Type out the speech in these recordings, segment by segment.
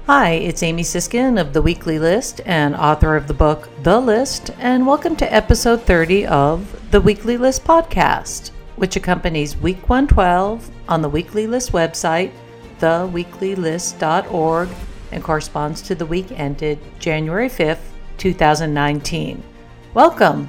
Hi, it's Amy Siskin of The Weekly List and author of the book The List, and welcome to episode 30 of the Weekly List podcast, which accompanies week 112 on the Weekly List website, theweeklylist.org, and corresponds to the week ended January 5th, 2019. Welcome!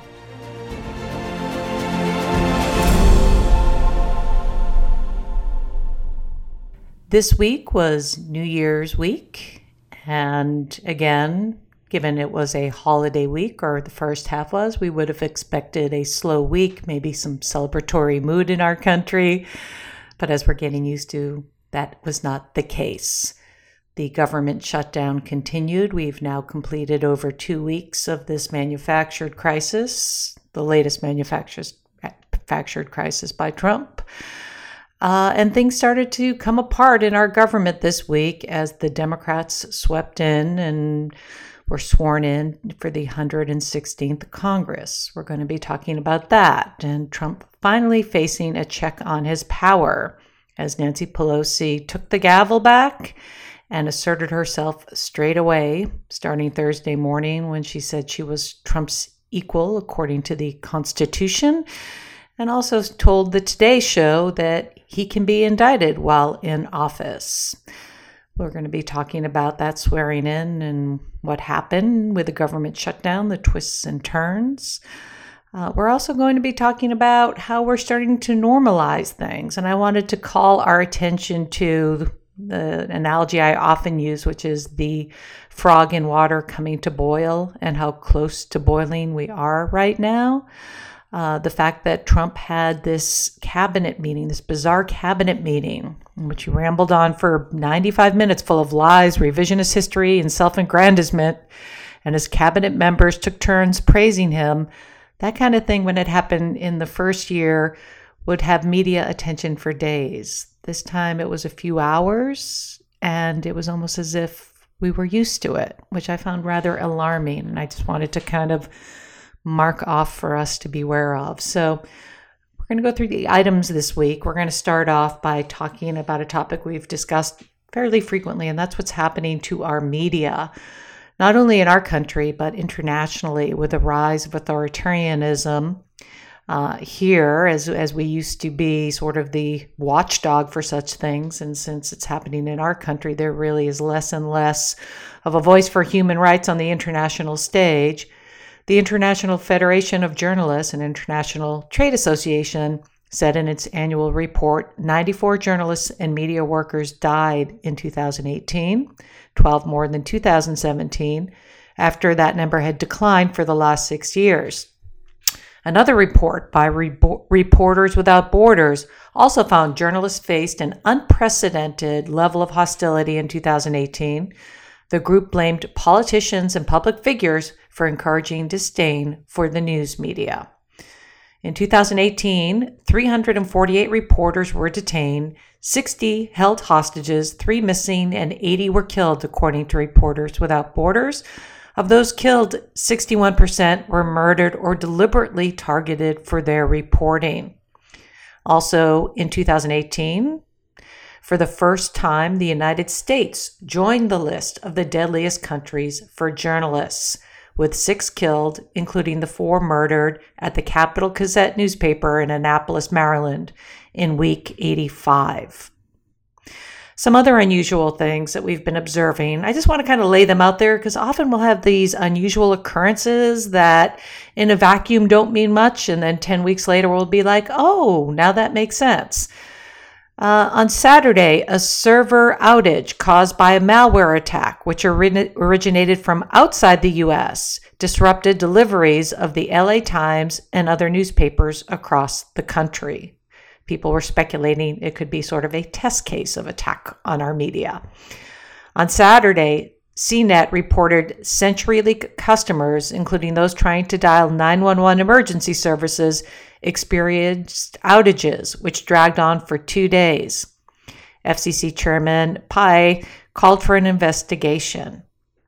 This week was New Year's week, and again, given it was a holiday week, or the first half was, we would have expected a slow week, maybe some celebratory mood in our country, but as we're getting used to, that was not the case. The government shutdown continued. We've now completed over 2 weeks of this manufactured crisis, the latest manufactured crisis by Trump. And things started to come apart in our government this week as the Democrats swept in and were sworn in for the 116th Congress. We're going to be talking about that, and Trump finally facing a check on his power as Nancy Pelosi took the gavel back and asserted herself straight away, starting Thursday morning when she said she was Trump's equal according to the Constitution, and also told the Today Show that he can be indicted while in office. We're going to be talking about that swearing in and what happened with the government shutdown, the twists and turns. We're also going to be talking about how we're starting to normalize things. And I wanted to call our attention to the analogy I often use, which is the frog in water coming to boil and how close to boiling we are right now. The fact that Trump had this cabinet meeting, this bizarre cabinet meeting, in which he rambled on for 95 minutes full of lies, revisionist history, and self-aggrandizement, and his cabinet members took turns praising him. That kind of thing, when it happened in the first year, would have media attention for days. This time it was a few hours, and it was almost as if we were used to it, which I found rather alarming, and I just wanted to kind of mark off for us to be aware of. So we're going to go through the items this week. We're going to start off by talking about a topic we've discussed fairly frequently, and that's what's happening to our media, not only in our country, but internationally, with the rise of authoritarianism here, as we used to be sort of the watchdog for such things. And since it's happening in our country, there really is less and less of a voice for human rights on the international stage. The International Federation of Journalists and International Trade Association said in its annual report 94 journalists and media workers died in 2018, 12 more than 2017, after that number had declined for the last 6 years. Another report by Reporters Without Borders also found journalists faced an unprecedented level of hostility in 2018. The group blamed politicians and public figures for encouraging disdain for the news media. In 2018, 348 reporters were detained, 60 held hostages, 3 missing, and 80 were killed, according to Reporters Without Borders. Of those killed, 61% were murdered or deliberately targeted for their reporting. Also, in 2018, for the first time, the United States joined the list of the deadliest countries for journalists, with 6 killed, including the 4 murdered at the Capital Gazette newspaper in Annapolis, Maryland, in week 85. Some other unusual things that we've been observing, I just want to kind of lay them out there because often we'll have these unusual occurrences that in a vacuum don't mean much, and then 10 weeks later we'll be like, oh, now that makes sense. On Saturday, a server outage caused by a malware attack, which originated from outside the U.S., disrupted deliveries of the LA Times and other newspapers across the country. People were speculating it could be sort of a test case of attack on our media. On Saturday, CNET reported CenturyLink customers, including those trying to dial 911 emergency services, experienced outages, which dragged on for 2 days. FCC Chairman Pai called for an investigation.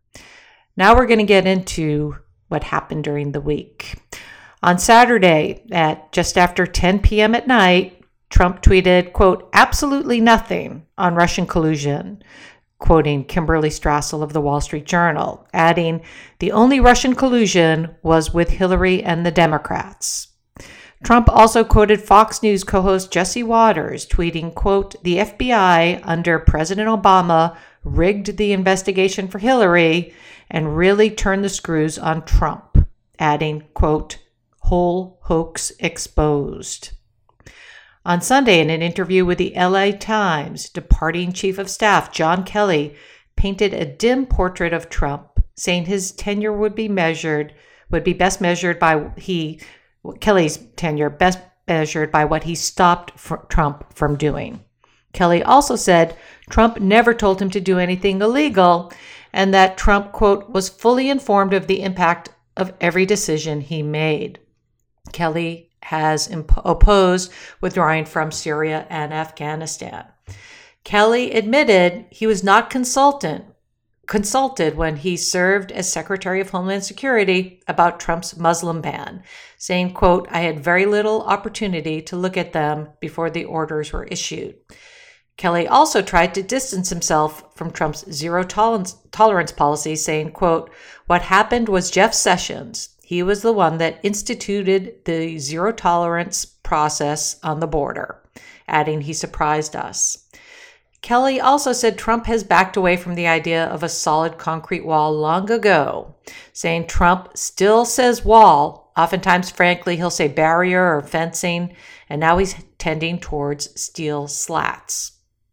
Now we're going to get into what happened during the week. On Saturday, at just after 10 p.m. at night, Trump tweeted, quote, absolutely nothing on Russian collusion. quoting Kimberly Strassel of the Wall Street Journal, adding, "The only Russian collusion was with Hillary and the Democrats." Trump also quoted Fox News co-host Jesse Waters, tweeting, quote, "The FBI under President Obama rigged the investigation for Hillary and really turned the screws on Trump," adding, quote, "Whole hoax exposed." On Sunday, in an interview with the LA Times, departing Chief of Staff John Kelly painted a dim portrait of Trump, saying his tenure would be best measured by Kelly's tenure best measured by what he stopped Trump from doing. Kelly also said Trump never told him to do anything illegal, and that Trump, quote, "was fully informed of the impact of every decision he made." Kelly has opposed withdrawing from Syria and Afghanistan. Kelly admitted he was not consulted when he served as Secretary of Homeland Security about Trump's Muslim ban, saying, quote, "I had very little opportunity to look at them before the orders were issued." Kelly also tried to distance himself from Trump's zero tolerance policy, saying, quote, "What happened was Jeff Sessions. He was the one that instituted the zero tolerance process on the border," adding, "He surprised us." Kelly also said Trump has backed away from the idea of a solid concrete wall long ago, saying Trump still says wall. Oftentimes, frankly, he'll say barrier or fencing, and now he's tending towards steel slats.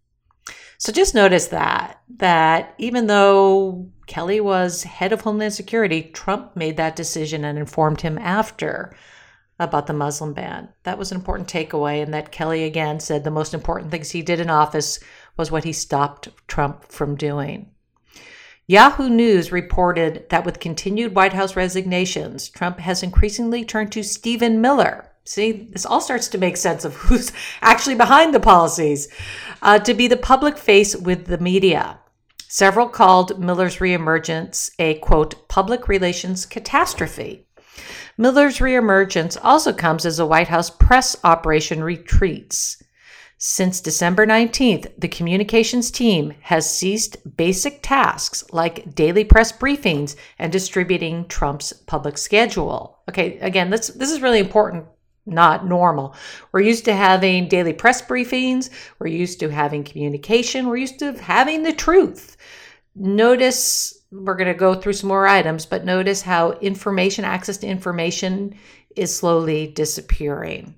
So just notice that even though Kelly was head of Homeland Security, Trump made that decision and informed him after about the Muslim ban. That was an important takeaway, and that Kelly again said the most important things he did in office was what he stopped Trump from doing. Yahoo News reported that with continued White House resignations, Trump has increasingly turned to Stephen Miller. See, this all starts to make sense of who's actually behind the policies, to be the public face with the media. Several called Miller's reemergence a, quote, "public relations catastrophe." Miller's reemergence also comes as the White House press operation retreats. Since December 19th, the communications team has ceased basic tasks like daily press briefings and distributing Trump's public schedule. Okay, again, this is really important. Not normal. We're used to having daily press briefings. We're used to having communication. We're used to having the truth. Notice, we're going to go through some more items, but notice how access to information is slowly disappearing.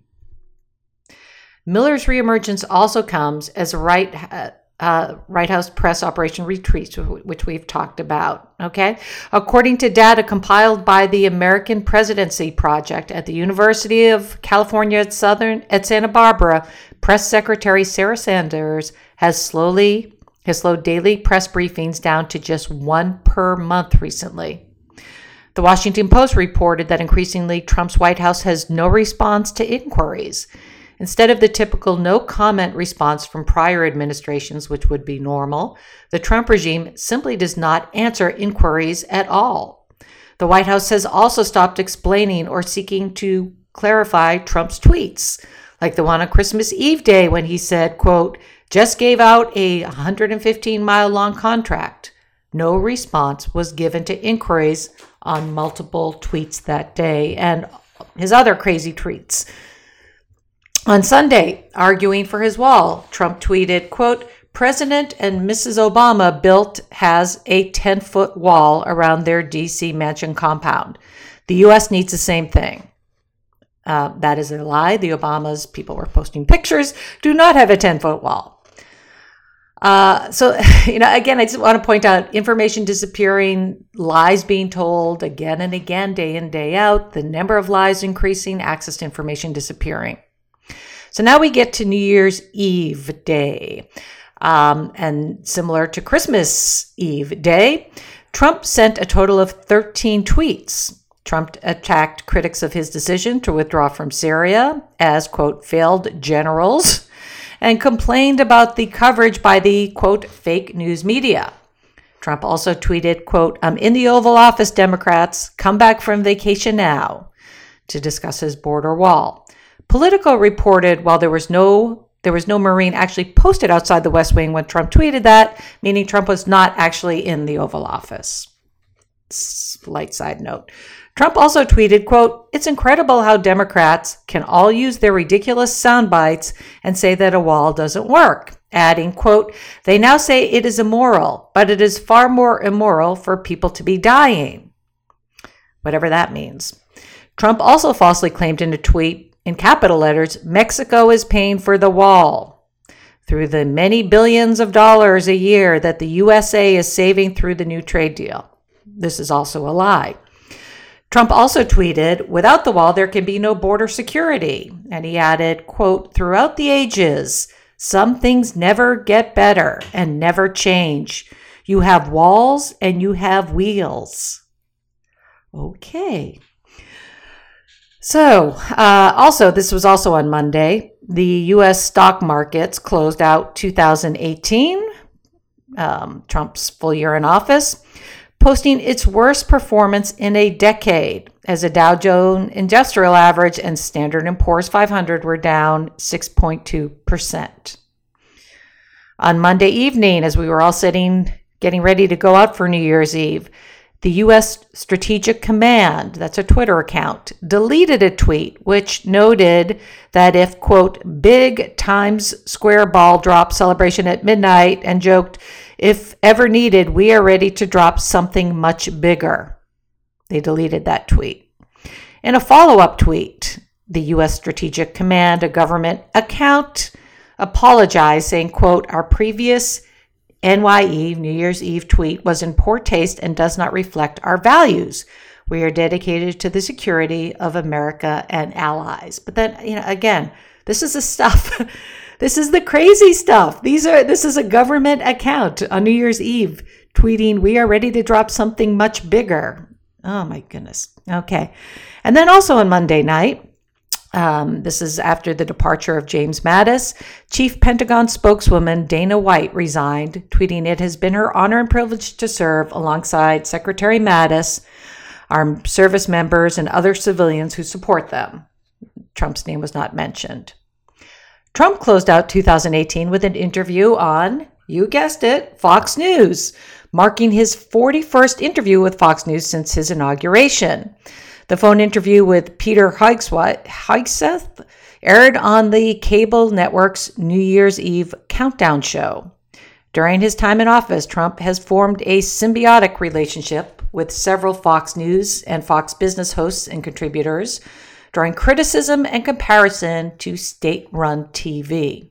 Miller's reemergence also comes as White House press operation retreats, which we've talked about, okay? According to data compiled by the American Presidency Project at the University of California at Santa Barbara, Press Secretary Sarah Sanders has slowed daily press briefings down to just one per month recently. The Washington Post reported that increasingly Trump's White House has no response to inquiries. Instead of the typical no-comment response from prior administrations, which would be normal, the Trump regime simply does not answer inquiries at all. The White House has also stopped explaining or seeking to clarify Trump's tweets, like the one on Christmas Eve day when he said, quote, "just gave out a 115-mile-long contract." No response was given to inquiries on multiple tweets that day and his other crazy tweets. On Sunday, arguing for his wall, Trump tweeted, quote, "President and Mrs. Obama has a 10-foot wall around their D.C. mansion compound. The U.S. needs the same thing." That is a lie. The Obamas, people were posting pictures, do not have a 10-foot wall. Again, I just want to point out information disappearing, lies being told again and again, day in, day out, the number of lies increasing, access to information disappearing. So now we get to New Year's Eve day. And similar to Christmas Eve day, Trump sent a total of 13 tweets. Trump attacked critics of his decision to withdraw from Syria as, quote, "failed generals," and complained about the coverage by the, quote, "fake news media." Trump also tweeted, quote, "I'm in the Oval Office, Democrats. Come back from vacation now," to discuss his border wall. Politico reported while there was no There was no Marine actually posted outside the West Wing when Trump tweeted that, meaning Trump was not actually in the Oval Office. Slight side note. Trump also tweeted, quote, "It's incredible how Democrats can all use their ridiculous sound bites and say that a wall doesn't work," adding, quote, "They now say it is immoral, but it is far more immoral for people to be dying," whatever that means. Trump also falsely claimed in a tweet in capital letters, "Mexico is paying for the wall through the many billions of dollars a year that the USA is saving through the new trade deal." This is also a lie. Trump also tweeted, "Without the wall, there can be no border security." And he added, quote, "Throughout the ages, some things never get better and never change. You have walls and you have wheels." Okay. So, also, this was also on Monday. The U.S. stock markets closed out 2018, Trump's full year in office, posting its worst performance in a decade, as the Dow Jones Industrial Average and Standard & Poor's 500 were down 6.2%. On Monday evening, as we were all getting ready to go out for New Year's Eve, the U.S. Strategic Command, that's a Twitter account, deleted a tweet which noted that if, quote, "big Times Square ball drop celebration at midnight," and joked, "If ever needed, we are ready to drop something much bigger." They deleted that tweet. In a follow-up tweet, the U.S. Strategic Command, a government account, apologized, saying, quote, "Our previous NYE, New Year's Eve tweet was in poor taste and does not reflect our values. We are dedicated to the security of America and allies." But then, again, this is the stuff. This is the crazy stuff. This is a government account on New Year's Eve tweeting, "We are ready to drop something much bigger." Oh my goodness. Okay. And then also on Monday night, this is after the departure of James Mattis, Chief Pentagon spokeswoman Dana White resigned, tweeting, "It has been her honor and privilege to serve alongside Secretary Mattis, our service members, and other civilians who support them." Trump's name was not mentioned. Trump closed out 2018 with an interview on, you guessed it, Fox News, marking his 41st interview with Fox News since his inauguration. The phone interview with Peter Hegseth aired on the cable network's New Year's Eve countdown show. During his time in office, Trump has formed a symbiotic relationship with several Fox News and Fox Business hosts and contributors, drawing criticism and comparison to state-run TV.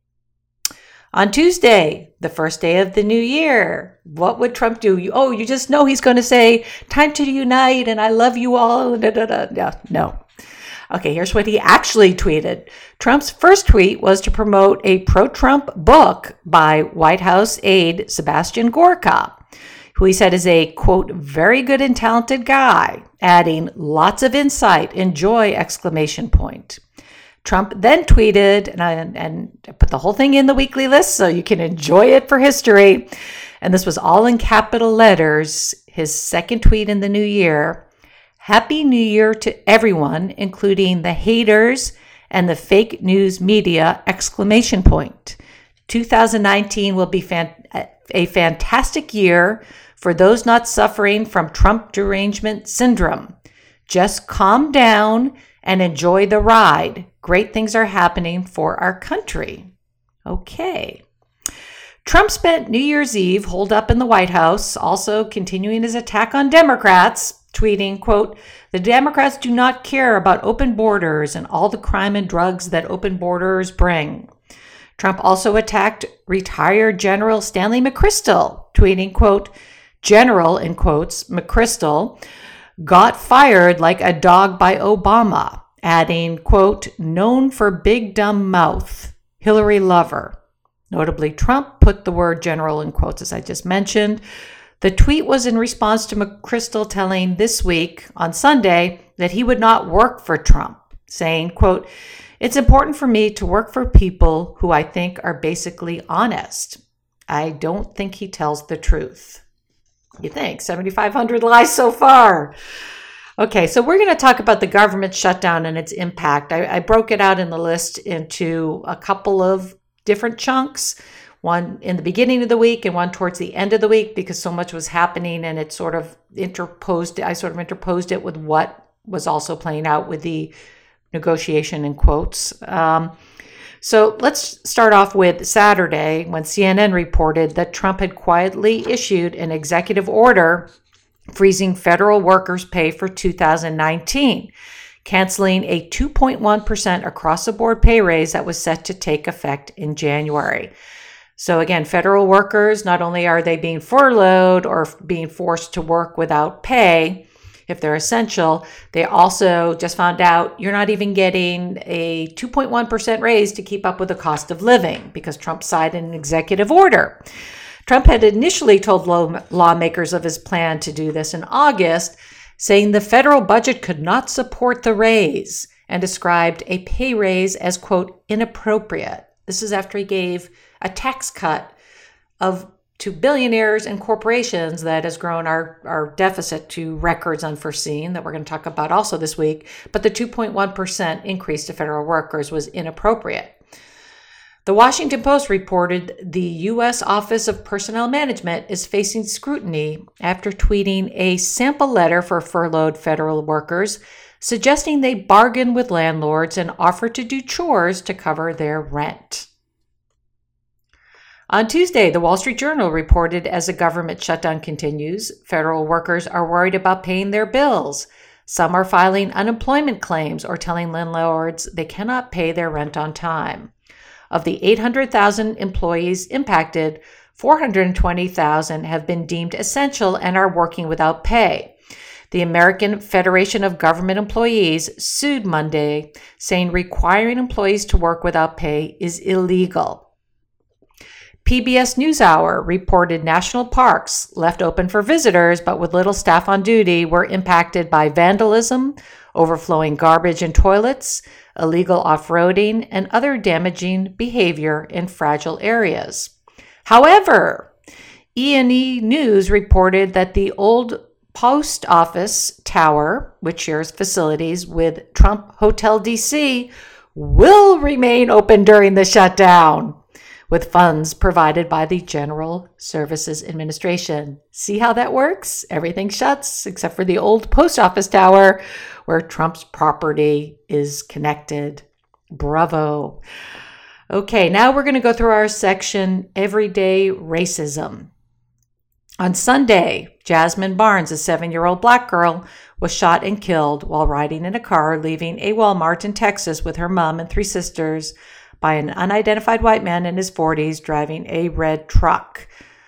On Tuesday, the first day of the new year, what would Trump do? You just know he's going to say, "Time to unite and I love you all." No. Okay, here's what he actually tweeted. Trump's first tweet was to promote a pro-Trump book by White House aide Sebastian Gorka, who he said is a, quote, "very good and talented guy," adding, "lots of insight, enjoy!" exclamation point. Trump then tweeted, and I put the whole thing in the weekly list so you can enjoy it for history, and this was all in capital letters, his second tweet in the new year, "Happy New Year to everyone, including the haters and the fake news media!" exclamation point. 2019 will be a fantastic year for those not suffering from Trump derangement syndrome. Just calm down and enjoy the ride. Great things are happening for our country. Okay. Trump spent New Year's Eve holed up in the White House, also continuing his attack on Democrats, tweeting, quote, "The Democrats do not care about open borders and all the crime and drugs that open borders bring." Trump also attacked retired General Stanley McChrystal, tweeting, quote, "General," in quotes, McChrystal got fired like a dog by Obama, adding, quote, "known for big dumb mouth, Hillary lover." Notably, Trump put the word general in quotes, as I just mentioned. The tweet was in response to McChrystal telling This Week on Sunday that he would not work for Trump, saying, quote, "It's important for me to work for people who I think are basically honest. I don't think he tells the truth." You think? 7,500 lies so far. Okay, so we're going to talk about the government shutdown and its impact. I broke it out in the list into a couple of different chunks, one in the beginning of the week and one towards the end of the week, because so much was happening and it sort of interposed it with what was also playing out with the negotiation in quotes. So let's start off with Saturday, when CNN reported that Trump had quietly issued an executive order freezing federal workers' pay for 2019, canceling a 2.1% across-the-board pay raise that was set to take effect in January. So again, federal workers, not only are they being furloughed or being forced to work without pay if they're essential, they also just found out you're not even getting a 2.1% raise to keep up with the cost of living because Trump signed an executive order. Trump had initially told lawmakers of his plan to do this in August, saying the federal budget could not support the raise and described a pay raise as, quote, inappropriate. This is after he gave a tax cut to billionaires and corporations that has grown our deficit to records unforeseen that we're going to talk about also this week. But the 2.1% increase to federal workers was inappropriate. The Washington Post reported the U.S. Office of Personnel Management is facing scrutiny after tweeting a sample letter for furloughed federal workers, suggesting they bargain with landlords and offer to do chores to cover their rent. On Tuesday, the Wall Street Journal reported as the government shutdown continues, federal workers are worried about paying their bills. Some are filing unemployment claims or telling landlords they cannot pay their rent on time. Of the 800,000 employees impacted, 420,000 have been deemed essential and are working without pay. The American Federation of Government Employees sued Monday, saying requiring employees to work without pay is illegal. PBS NewsHour reported national parks, left open for visitors but with little staff on duty, were impacted by vandalism, overflowing garbage in toilets, illegal off-roading, and other damaging behavior in fragile areas. However, E&E News reported that the old post office tower, which shares facilities with Trump Hotel DC, will remain open during the shutdown, with funds provided by the General Services Administration. See how that works? Everything shuts except for the old post office tower where Trump's property is connected. Bravo. Okay, now we're going to go through our section, Everyday Racism. On Sunday, Jasmine Barnes, a 7-year-old black girl, was shot and killed while riding in a car leaving a Walmart in Texas with her mom and 3 sisters by an unidentified white man in his 40s driving a red truck.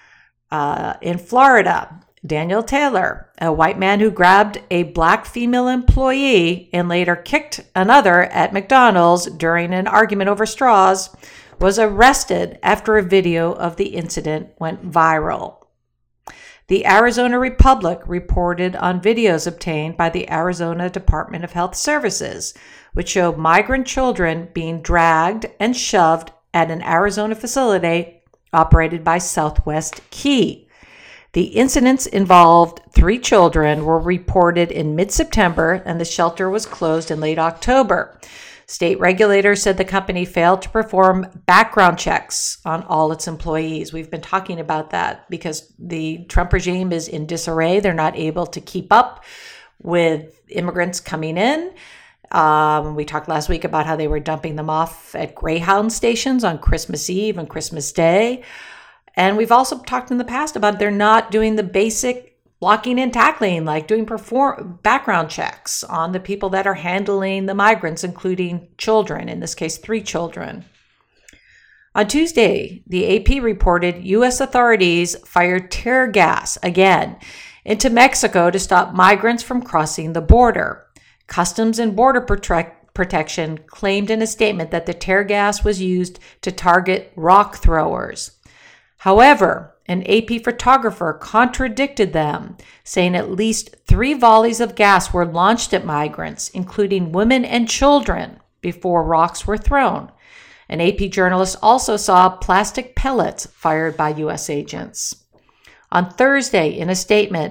In Florida, Daniel Taylor, a white man who grabbed a black female employee and later kicked another at McDonald's during an argument over straws, was arrested after a video of the incident went viral. The Arizona Republic reported on videos obtained by the Arizona Department of Health Services, which showed migrant children being dragged and shoved at an Arizona facility operated by Southwest Key. The incidents involved 3 children were reported in mid-September, and the shelter was closed in late October. State regulators said the company failed to perform background checks on all its employees. We've been talking about that because the Trump regime is in disarray. They're not able to keep up with immigrants coming in. We talked last week about how they were dumping them off at Greyhound stations on Christmas Eve and Christmas Day. And we've also talked in the past about they're not doing the basic blocking and tackling, like doing background checks on the people that are handling the migrants, including children, in this case, 3 children. On Tuesday, the AP reported U.S. authorities fired tear gas again into Mexico to stop migrants from crossing the border. Customs and Border Protection claimed in a statement that the tear gas was used to target rock throwers. However, an AP photographer contradicted them, saying at least 3 volleys of gas were launched at migrants, including women and children, before rocks were thrown. An AP journalist also saw plastic pellets fired by U.S. agents. On Thursday, in a statement,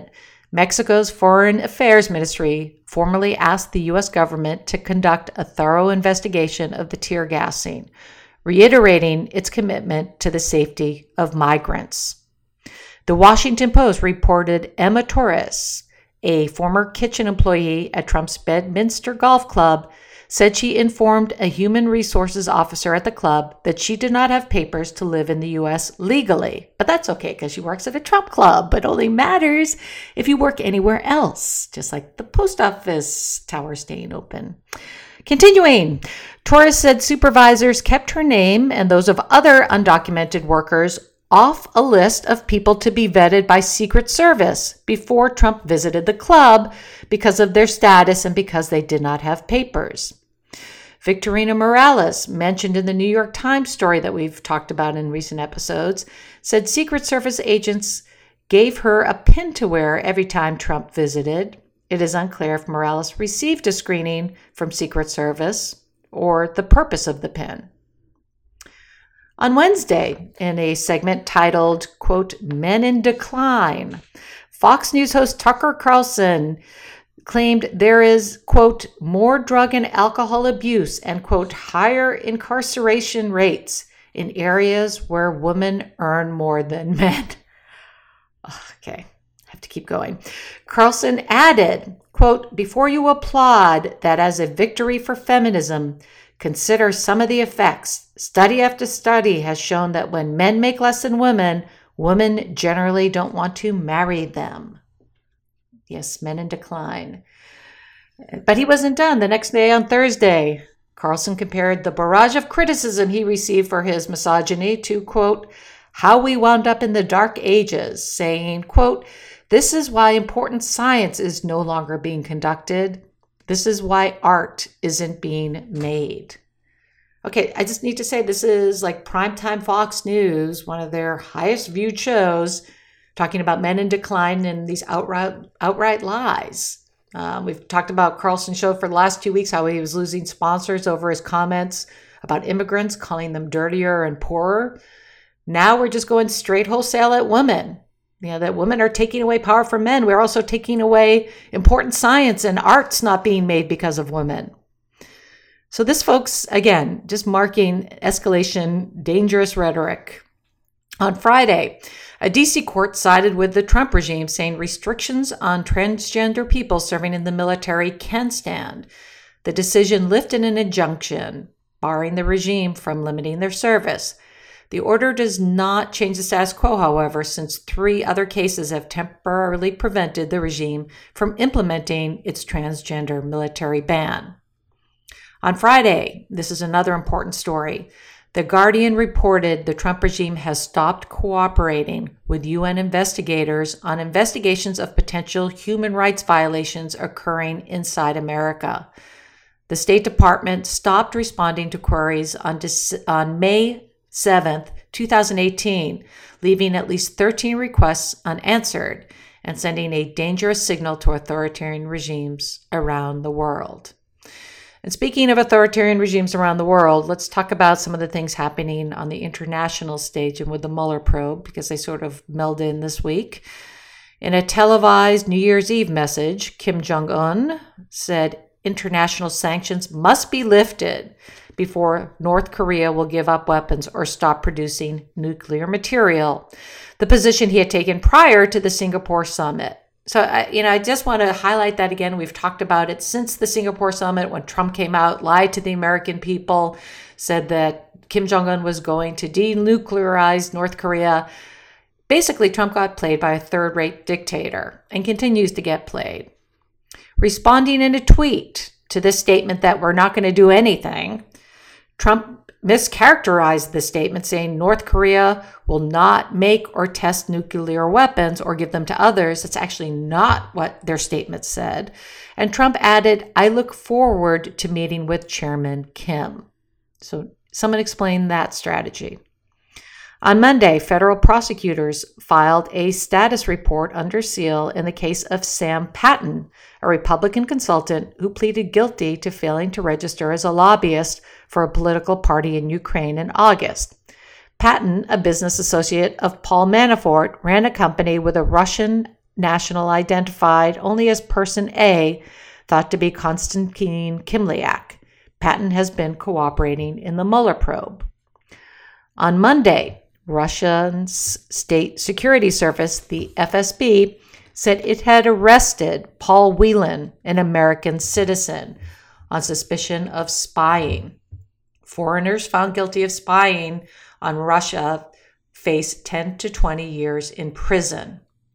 Mexico's Foreign Affairs Ministry formally asked the U.S. government to conduct a thorough investigation of the tear gassing, reiterating its commitment to the safety of migrants. The Washington Post reported Emma Torres, a former kitchen employee at Trump's Bedminster Golf Club, said she informed a human resources officer at the club that she did not have papers to live in the U.S. legally. But that's okay because she works at a Trump club. It only matters if you work anywhere else, just like the post office tower staying open. Continuing, Torres said supervisors kept her name and those of other undocumented workers off a list of people to be vetted by Secret Service before Trump visited the club because of their status and because they did not have papers. Victorina Morales, mentioned in the New York Times story that we've talked about in recent episodes, said Secret Service agents gave her a pin to wear every time Trump visited. It is unclear if Morales received a screening from Secret Service or the purpose of the pin. On Wednesday, in a segment titled, quote, Men in Decline, Fox News host Tucker Carlson claimed there is, quote, more drug and alcohol abuse and, quote, higher incarceration rates in areas where women earn more than men. Okay, I have to keep going. Carlson added, quote, before you applaud that as a victory for feminism, consider some of the effects. Study after study has shown that when men make less than women, women generally don't want to marry them. Yes, men in decline. But he wasn't done. The next day on Thursday, Carlson compared the barrage of criticism he received for his misogyny to, quote, how we wound up in the dark ages, saying, quote, this is why important science is no longer being conducted. This is why art isn't being made. Okay, I just need to say this is like primetime Fox News, one of their highest viewed shows, talking about men in decline and these outright lies. We've talked about Carlson's show for the last 2 weeks, how he was losing sponsors over his comments about immigrants, calling them dirtier and poorer. Now we're just going straight wholesale at women. You know, that women are taking away power from men. We're also taking away important science and art's not being made because of women. So this, folks, again, just marking escalation, dangerous rhetoric. On Friday, a D.C. court sided with the Trump regime, saying restrictions on transgender people serving in the military can stand. The decision lifted an injunction barring the regime from limiting their service. The order does not change the status quo, however, since 3 other cases have temporarily prevented the regime from implementing its transgender military ban. On Friday, this is another important story. The Guardian reported the Trump regime has stopped cooperating with UN investigators on investigations of potential human rights violations occurring inside America. The State Department stopped responding to queries on May 7th, 2018, leaving at least 13 requests unanswered and sending a dangerous signal to authoritarian regimes around the world. And speaking of authoritarian regimes around the world, let's talk about some of the things happening on the international stage and with the Mueller probe, because they sort of meld in this week. In a televised New Year's Eve message, Kim Jong-un said international sanctions must be lifted before North Korea will give up weapons or stop producing nuclear material, the position he had taken prior to the Singapore summit. So, I just want to highlight that again. We've talked about it since the Singapore summit when Trump came out, lied to the American people, said that Kim Jong-un was going to denuclearize North Korea. Basically, Trump got played by a third-rate dictator and continues to get played. Responding in a tweet to this statement that we're not going to do anything, Trump mischaracterized the statement, saying North Korea will not make or test nuclear weapons or give them to others. That's actually not what their statement said. And Trump added, I look forward to meeting with Chairman Kim. So someone explain that strategy. On Monday, federal prosecutors filed a status report under seal in the case of Sam Patten, a Republican consultant who pleaded guilty to failing to register as a lobbyist for a political party in Ukraine in August. Patten, a business associate of Paul Manafort, ran a company with a Russian national identified only as Person A, thought to be Konstantin Kislyak. Patton has been cooperating in the Mueller probe. On Monday, Russia's State Security Service, the FSB, said it had arrested Paul Whelan, an American citizen, on suspicion of spying. Foreigners found guilty of spying on Russia face 10 to 20 years in prison.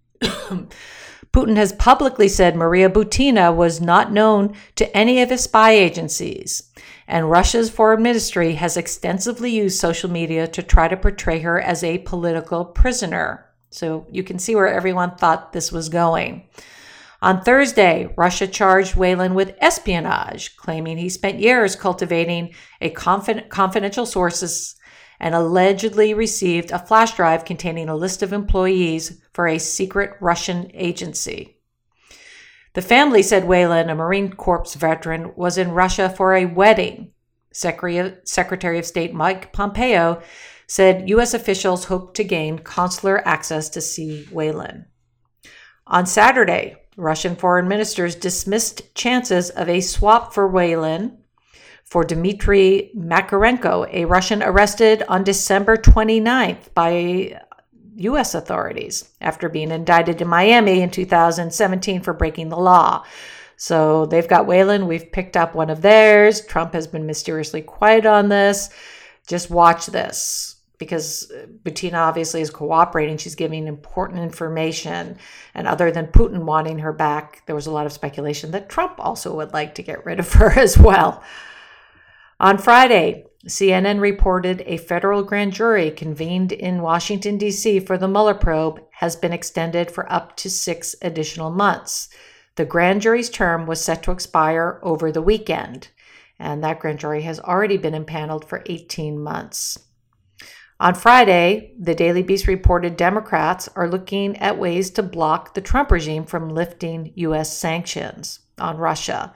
Putin has publicly said Maria Butina was not known to any of his spy agencies, and Russia's foreign ministry has extensively used social media to try to portray her as a political prisoner. So you can see where everyone thought this was going. On Thursday, Russia charged Whelan with espionage, claiming he spent years cultivating a confidential sources and allegedly received a flash drive containing a list of employees for a secret Russian agency. The family said Whelan, a Marine Corps veteran, was in Russia for a wedding. Secretary of State Mike Pompeo said U.S. officials hoped to gain consular access to see Whelan. On Saturday, Russian foreign ministers dismissed chances of a swap for Whelan for Dmitry Makarenko, a Russian arrested on December 29th by U.S. authorities after being indicted in Miami in 2017 for breaking the law. So they've got Whelan. We've picked up one of theirs. Trump has been mysteriously quiet on this. Just watch this, because Butina obviously is cooperating. She's giving important information. And other than Putin wanting her back, there was a lot of speculation that Trump also would like to get rid of her as well. On Friday, CNN reported a federal grand jury convened in Washington, D.C. for the Mueller probe has been extended for up to 6 additional months. The grand jury's term was set to expire over the weekend, and that grand jury has already been impaneled for 18 months. On Friday, the Daily Beast reported Democrats are looking at ways to block the Trump regime from lifting U.S. sanctions on Russia.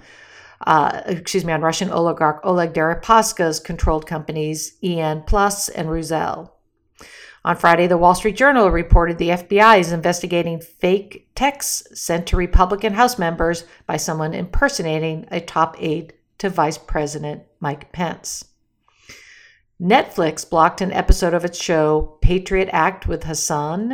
On Russian oligarch Oleg Deripaska's controlled companies EN Plus and Rusal. On Friday, the Wall Street Journal reported the FBI is investigating fake texts sent to Republican House members by someone impersonating a top aide to Vice President Mike Pence. Netflix blocked an episode of its show Patriot Act with Hassan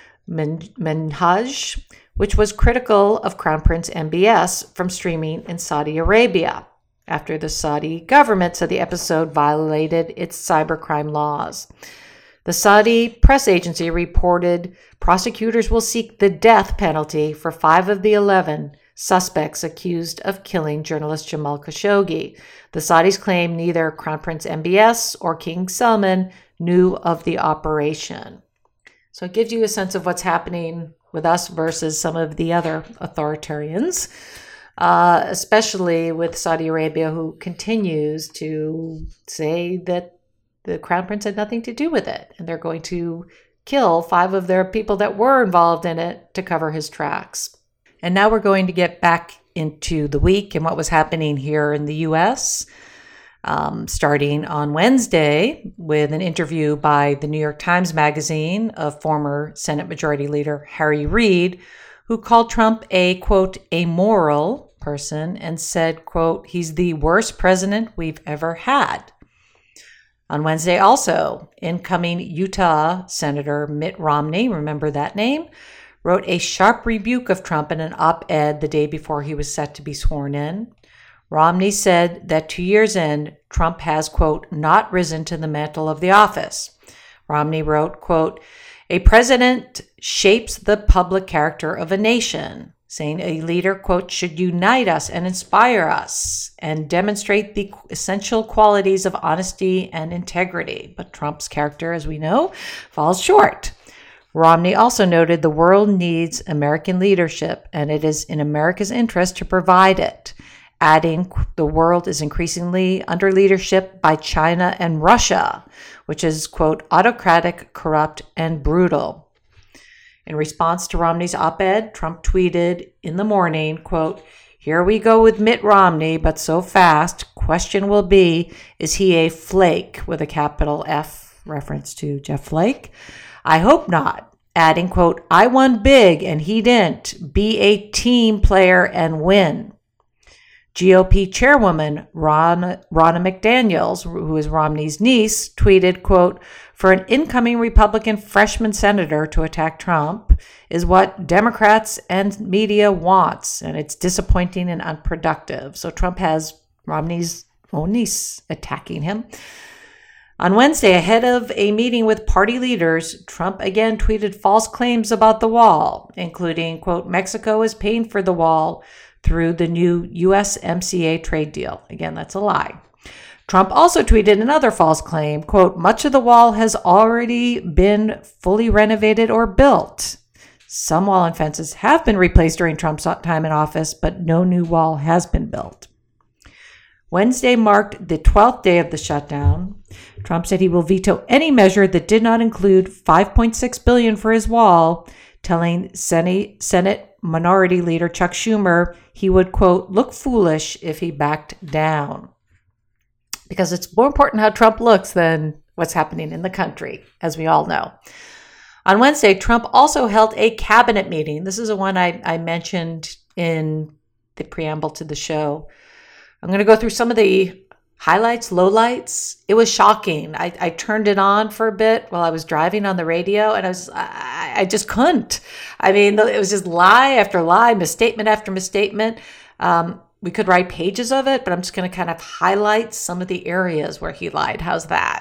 Minhaj, which was critical of Crown Prince MBS, from streaming in Saudi Arabia, after the Saudi government said the episode violated its cybercrime laws. The Saudi press agency reported prosecutors will seek the death penalty for 5 of the 11 suspects accused of killing journalist Jamal Khashoggi. The Saudis claim neither Crown Prince MBS or King Salman knew of the operation. So it gives you a sense of what's happening with us versus some of the other authoritarians, especially with Saudi Arabia, who continues to say that the Crown Prince had nothing to do with it, and they're going to kill 5 of their people that were involved in it to cover his tracks. And now we're going to get back into the week and what was happening here in the U.S., starting on Wednesday with an interview by the New York Times Magazine of former Senate Majority Leader Harry Reid, who called Trump a, quote, amoral person and said, quote, he's the worst president we've ever had. On Wednesday also, incoming Utah Senator Mitt Romney, remember that name, wrote a sharp rebuke of Trump in an op-ed the day before he was set to be sworn in. Romney said that 2 years in, Trump has, quote, not risen to the mantle of the office. Romney wrote, quote, a president shapes the public character of a nation, saying a leader, quote, should unite us and inspire us and demonstrate the essential qualities of honesty and integrity. But Trump's character, as we know, falls short. Romney also noted the world needs American leadership, and it is in America's interest to provide it, adding the world is increasingly under leadership by China and Russia, which is, quote, autocratic, corrupt, and brutal. In response to Romney's op-ed, Trump tweeted in the morning, quote, here we go with Mitt Romney, but so fast, question will be, is he a flake with a capital F, reference to Jeff Flake? I hope not. adding, quote, "I won big and he didn't. Be a team player and win." GOP chairwoman Ronna McDaniels, who is Romney's niece, tweeted, quote, "For an incoming Republican freshman senator to attack Trump is what Democrats and media wants, and it's disappointing and unproductive." So Trump has Romney's own niece attacking him. On Wednesday, ahead of a meeting with party leaders, Trump again tweeted false claims about the wall, including, quote, "Mexico is paying for the wall through the new USMCA trade deal." Again, that's a lie. Trump also tweeted another false claim, quote, "Much of the wall has already been fully renovated or built." Some wall and fences have been replaced during Trump's time in office, but no new wall has been built. Wednesday marked the 12th day of the shutdown. Trump said he will veto any measure that did not include $5.6 billion for his wall, telling Senate Minority Leader Chuck Schumer he would, quote, "look foolish if he backed down." Because it's more important how Trump looks than what's happening in the country, as we all know. On Wednesday, Trump also held a cabinet meeting. This is the one I mentioned in the preamble to the show. I'm going to go through some of the highlights, lowlights. It was shocking. I turned it on for a bit while I was driving on the radio, and I just couldn't. I mean, it was just lie after lie, misstatement after misstatement. We could write pages of it, but I'm just going to kind of highlight some of the areas where he lied. How's that?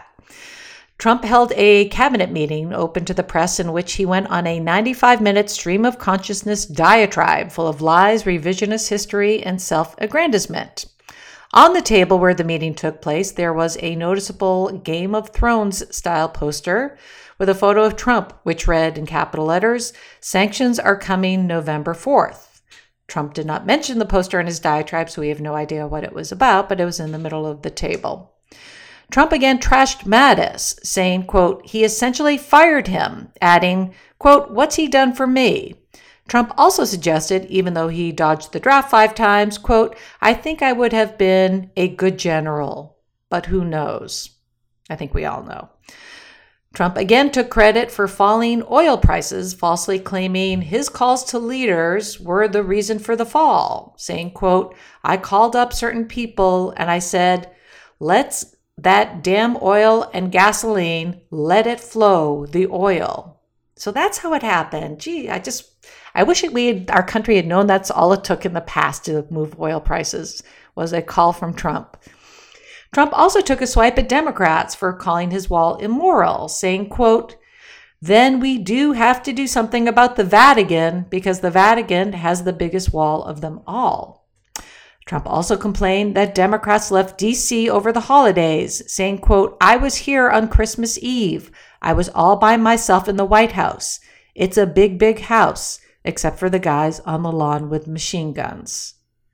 Trump held a cabinet meeting open to the press in which he went on a 95-minute stream of consciousness diatribe full of lies, revisionist history, and self-aggrandizement. On the table where the meeting took place, there was a noticeable Game of Thrones-style poster with a photo of Trump, which read in capital letters, "Sanctions are coming November 4th. Trump did not mention the poster in his diatribe, so we have no idea what it was about, but it was in the middle of the table. Trump again trashed Mattis, saying, quote, "He essentially fired him," adding, quote, "What's he done for me?" Trump also suggested, even though he dodged the draft 5 times, quote, "I think I would have been a good general, but who knows?" I think we all know. Trump again took credit for falling oil prices, falsely claiming his calls to leaders were the reason for the fall, saying, quote, "I called up certain people and I said, let's that damn oil and gasoline, let it flow, the oil." So that's how it happened. Gee, I wish our country had known that's all it took in the past to move oil prices, was a call from Trump. Trump also took a swipe at Democrats for calling his wall immoral, saying, quote, "Then we do have to do something about the Vatican because the Vatican has the biggest wall of them all." Trump also complained that Democrats left D.C. over the holidays, saying, quote, "I was here on Christmas Eve. I was all by myself in the White House. It's a big, big house, except for the guys on the lawn with machine guns."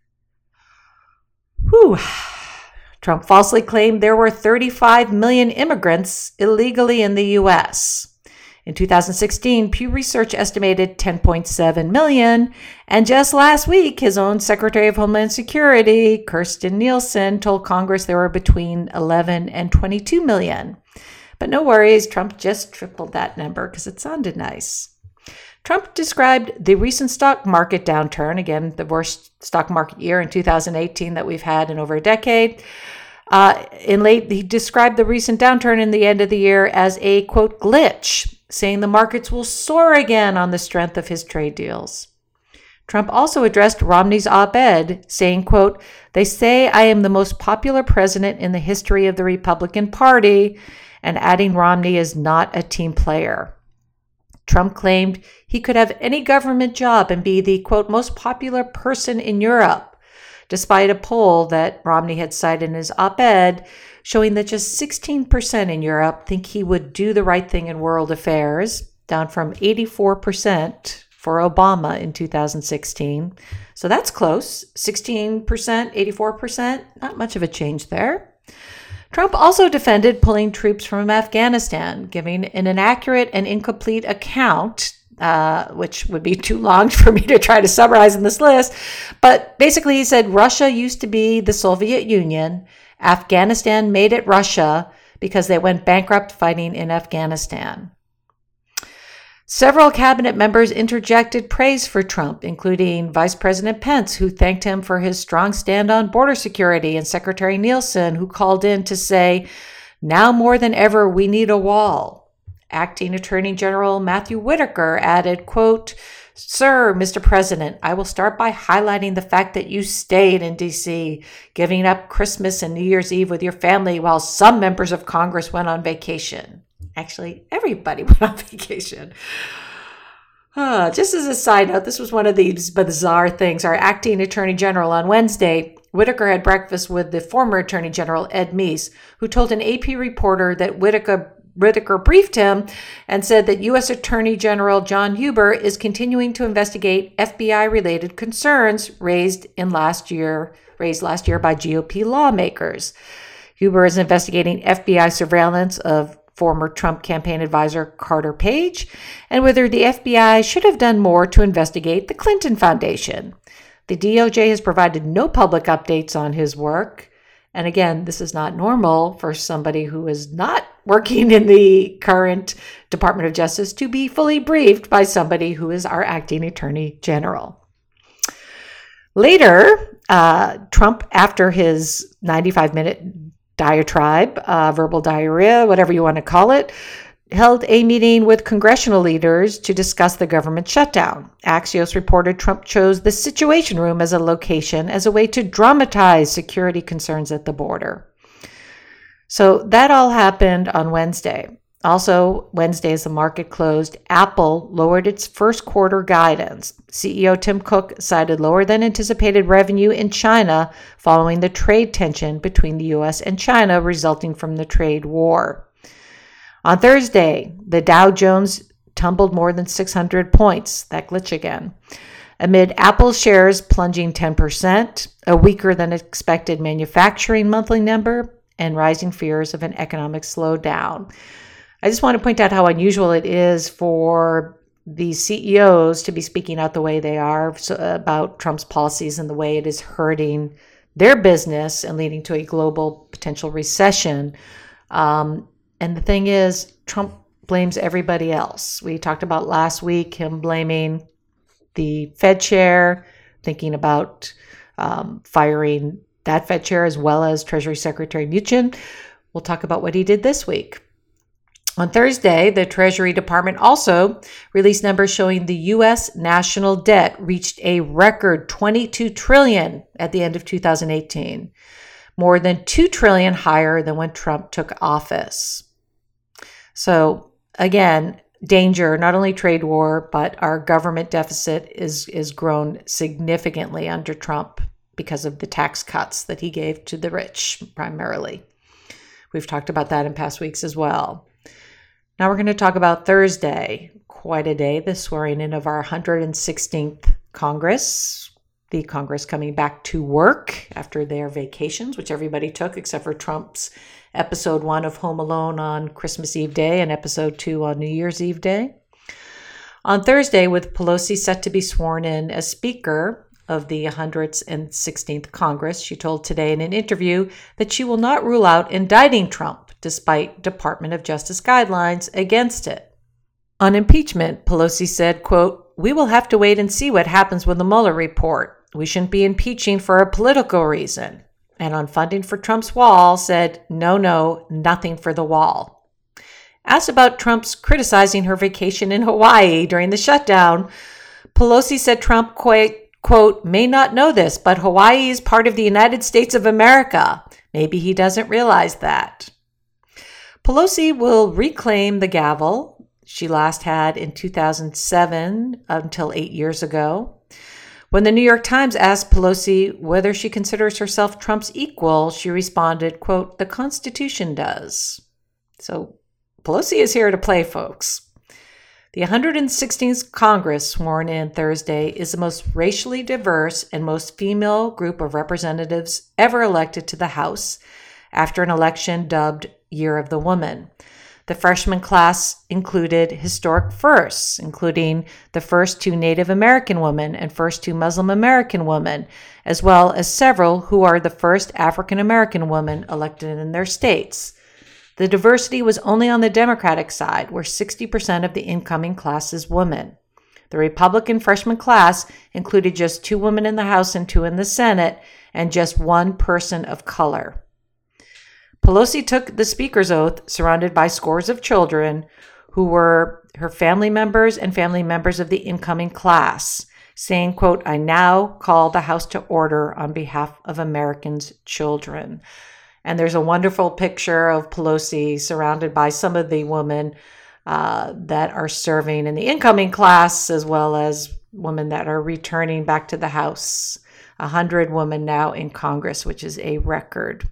Whew. Trump falsely claimed there were 35 million immigrants illegally in the U.S. In 2016, Pew Research estimated 10.7 million, and just last week, his own Secretary of Homeland Security, Kirstjen Nielsen, told Congress there were between 11 and 22 million. But no worries, Trump just tripled that number because it sounded nice. Trump described the recent stock market downturn, again, the worst stock market year in 2018 that we've had in over a decade. He described the recent downturn in the end of the year as a, quote, glitch, saying the markets will soar again on the strength of his trade deals. Trump also addressed Romney's op-ed, saying, quote, "They say I am the most popular president in the history of the Republican Party," and adding Romney is not a team player. Trump claimed he could have any government job and be the, quote, "most popular person in Europe," despite a poll that Romney had cited in his op-ed showing that just 16% in Europe think he would do the right thing in world affairs, down from 84% for Obama in 2016. So that's close. 16%, 84%, not much of a change there. Trump also defended pulling troops from Afghanistan, giving an inaccurate and incomplete account, which would be too long for me to try to summarize in this list. But basically he said Russia used to be the Soviet Union. Afghanistan made it Russia because they went bankrupt fighting in Afghanistan. Several cabinet members interjected praise for Trump, including Vice President Pence, who thanked him for his strong stand on border security, and Secretary Nielsen, who called in to say, "Now more than ever, we need a wall." Acting Attorney General Matthew Whitaker added, quote, "Sir, Mr. President, I will start by highlighting the fact that you stayed in D.C., giving up Christmas and New Year's Eve with your family while some members of Congress went on vacation." Actually, everybody went on vacation. Just as a side note, this was one of these bizarre things. Our acting Attorney General on Wednesday, Whitaker had breakfast with the former Attorney General, Ed Meese, who told an AP reporter that Whitaker briefed him and said that U.S. Attorney General John Huber is continuing to investigate FBI-related concerns raised last year by GOP lawmakers. Huber is investigating FBI surveillance of former Trump campaign advisor Carter Page, and whether the FBI should have done more to investigate the Clinton Foundation. The DOJ has provided no public updates on his work. And again, this is not normal for somebody who is not working in the current Department of Justice to be fully briefed by somebody who is our acting Attorney General. Later, Trump, after his 95-minute diatribe, verbal diarrhea, whatever you want to call it, held a meeting with congressional leaders to discuss the government shutdown. Axios reported Trump chose the Situation Room as a location as a way to dramatize security concerns at the border. So that all happened on Wednesday. Also, Wednesday, as the market closed, Apple lowered its first quarter guidance. CEO Tim Cook cited lower than anticipated revenue in China following the trade tension between the U.S. and China resulting from the trade war. On Thursday, the Dow Jones tumbled more than 600 points, that glitch again, amid Apple shares plunging 10%, a weaker than expected manufacturing monthly number, and rising fears of an economic slowdown. I just want to point out how unusual it is for these CEOs to be speaking out the way they are about Trump's policies and the way it is hurting their business and leading to a global potential recession. And the thing is, Trump blames everybody else. We talked about last week him blaming the Fed chair, thinking about firing that Fed chair as well as Treasury Secretary Mnuchin. We'll talk about what he did this week. On Thursday, the Treasury Department also released numbers showing the U.S. national debt reached a record $22 trillion at the end of 2018, more than $2 trillion higher than when Trump took office. So again, danger, not only trade war, but our government deficit is grown significantly under Trump because of the tax cuts that he gave to the rich primarily. We've talked about that in past weeks as well. Now we're going to talk about Thursday, quite a day, the swearing in of our 116th Congress, the Congress coming back to work after their vacations, which everybody took except for Trump's episode 1 of Home Alone on Christmas Eve Day and episode 2 on New Year's Eve Day. On Thursday, with Pelosi set to be sworn in as Speaker of the 116th Congress, she told Today in an interview that she will not rule out indicting Trump, despite Department of Justice guidelines against it. On impeachment, Pelosi said, quote, "We will have to wait and see what happens with the Mueller report. We shouldn't be impeaching for a political reason." And on funding for Trump's wall, said, no, nothing for the wall. Asked about Trump's criticizing her vacation in Hawaii during the shutdown, Pelosi said Trump, quote, "may not know this, but Hawaii is part of the United States of America. Maybe he doesn't realize that." Pelosi will reclaim the gavel she last had in 2007 until 8 years ago. When the New York Times asked Pelosi whether she considers herself Trump's equal, she responded, quote, "The Constitution does." So Pelosi is here to play, folks. The 116th Congress sworn in Thursday is the most racially diverse and most female group of representatives ever elected to the House after an election dubbed Year of the Woman. The freshman class included historic firsts, including the first 2 Native American women and first 2 Muslim American women, as well as several who are the first African American women elected in their states. The diversity was only on the Democratic side, where 60% of the incoming class is women. The Republican freshman class included just 2 women in the House and 2 in the Senate, and just 1 person of color. Pelosi took the Speaker's oath surrounded by scores of children who were her family members and family members of the incoming class, saying, quote, "I now call the House to order on behalf of Americans' children." And there's a wonderful picture of Pelosi surrounded by some of the women that are serving in the incoming class, as well as women that are returning back to the House. 100 women now in Congress, which is a record.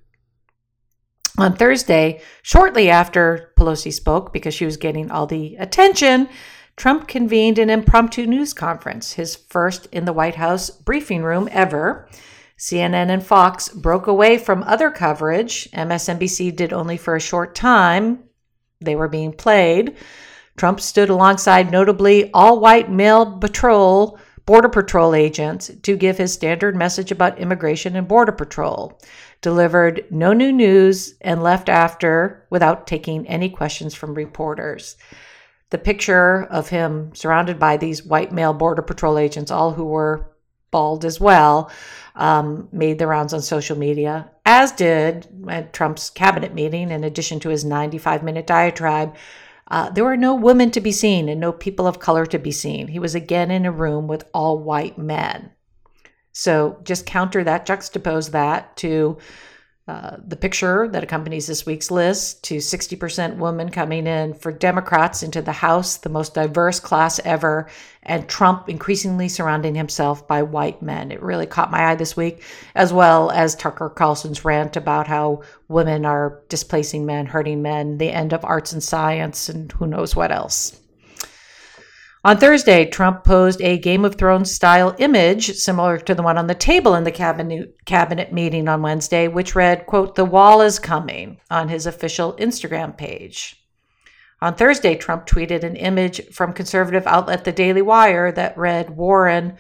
On Thursday, shortly after Pelosi spoke, because she was getting all the attention, Trump convened an impromptu news conference, his first in the White House briefing room ever. CNN and Fox broke away from other coverage. MSNBC did only for a short time. They were being played. Trump stood alongside notably all-white male Border Patrol agents to give his standard message about immigration and Border Patrol, delivered no new news, and left after without taking any questions from reporters. The picture of him surrounded by these white male Border Patrol agents, all who were bald as well, made the rounds on social media, as did at Trump's cabinet meeting. In addition to his 95-minute diatribe, there were no women to be seen and no people of color to be seen. He was again in a room with all white men. So just counter that, juxtapose that to the picture that accompanies this week's list, to 60% women coming in for Democrats into the House, the most diverse class ever, and Trump increasingly surrounding himself by white men. It really caught my eye this week, as well as Tucker Carlson's rant about how women are displacing men, hurting men, the end of arts and science, and who knows what else. On Thursday, Trump posed a Game of Thrones-style image similar to the one on the table in the cabinet meeting on Wednesday, which read, quote, "The wall is coming," on his official Instagram page. On Thursday, Trump tweeted an image from conservative outlet The Daily Wire that read, "Warren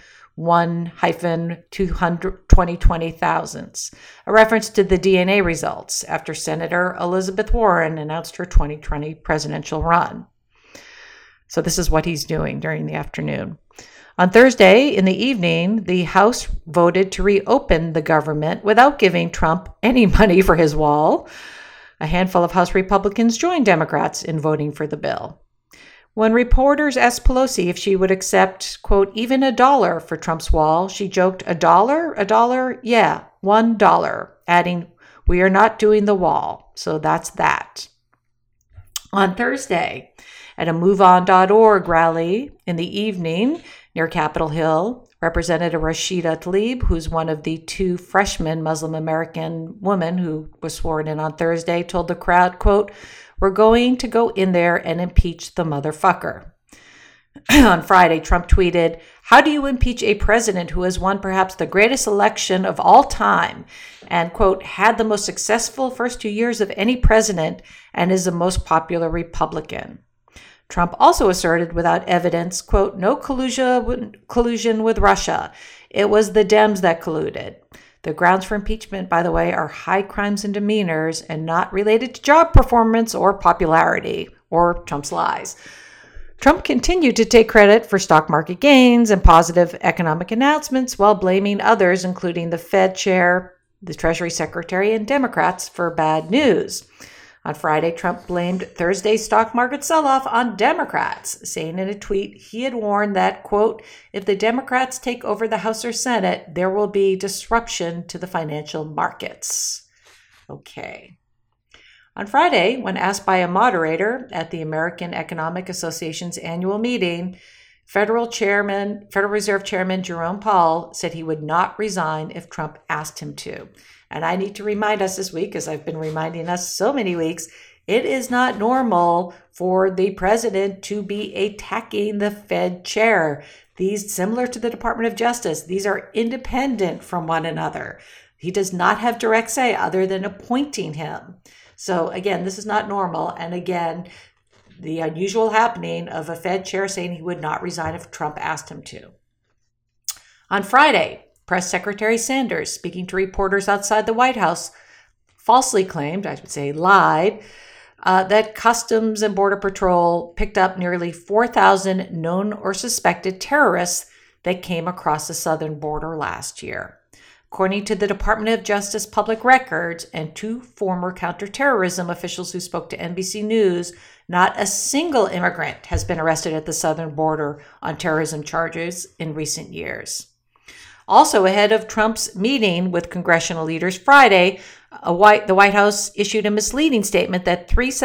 1-2020,000," a reference to the DNA results after Senator Elizabeth Warren announced her 2020 presidential run. So this is what he's doing during the afternoon. On Thursday in the evening, the House voted to reopen the government without giving Trump any money for his wall. A handful of House Republicans joined Democrats in voting for the bill. When reporters asked Pelosi if she would accept, quote, "even $1 for Trump's wall," she joked, $1? $1? Yeah, $1, adding, "We are not doing the wall." So that's that. On Thursday, at a MoveOn.org rally in the evening near Capitol Hill, Representative Rashida Tlaib, who's one of the 2 freshman Muslim American women who was sworn in on Thursday, told the crowd, quote, "We're going to go in there and impeach the motherfucker." On Friday, Trump tweeted, "How do you impeach a president who has won perhaps the greatest election of all time and, quote, had the most successful first 2 years of any president and is the most popular Republican?" Trump also asserted without evidence, quote, "No collusion with Russia. It was the Dems that colluded." The grounds for impeachment, by the way, are high crimes and demeanors and not related to job performance or popularity or Trump's lies. Trump continued to take credit for stock market gains and positive economic announcements while blaming others, including the Fed chair, the Treasury Secretary, and Democrats for bad news. On Friday, Trump blamed Thursday's stock market sell-off on Democrats, saying in a tweet he had warned that, quote, "if the Democrats take over the House or Senate, there will be disruption to the financial markets." Okay. On Friday, when asked by a moderator at the American Economic Association's annual meeting, Federal Reserve Chairman Jerome Powell said he would not resign if Trump asked him to. And I need to remind us this week, as I've been reminding us so many weeks, it is not normal for the president to be attacking the Fed chair. These, similar to the Department of Justice, these are independent from one another. He does not have direct say other than appointing him. So again, this is not normal. And again, the unusual happening of a Fed chair saying he would not resign if Trump asked him to. On Friday, Press Secretary Sanders, speaking to reporters outside the White House, falsely claimed, I would say lied, that Customs and Border Patrol picked up nearly 4,000 known or suspected terrorists that came across the southern border last year. According to the Department of Justice public records and two former counterterrorism officials who spoke to NBC News, not a single immigrant has been arrested at the southern border on terrorism charges in recent years. Also, ahead of Trump's meeting with congressional leaders Friday, the White House issued a misleading statement that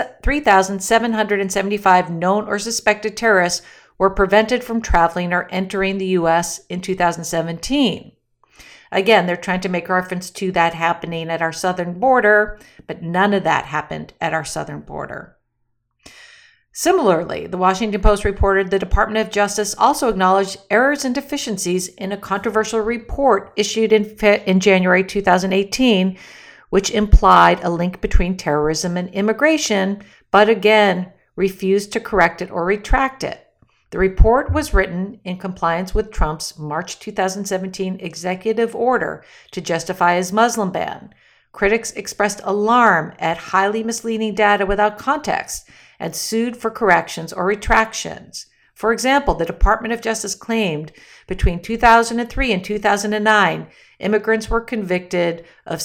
3,775 known or suspected terrorists were prevented from traveling or entering the U.S. in 2017. Again, they're trying to make reference to that happening at our southern border, but none of that happened at our southern border. Similarly, the Washington Post reported the Department of Justice also acknowledged errors and deficiencies in a controversial report issued in January 2018, which implied a link between terrorism and immigration, but again, refused to correct it or retract it. The report was written in compliance with Trump's March 2017 executive order to justify his Muslim ban. Critics expressed alarm at highly misleading data without context and sued for corrections or retractions. For example, the Department of Justice claimed between 2003 and 2009, immigrants were convicted of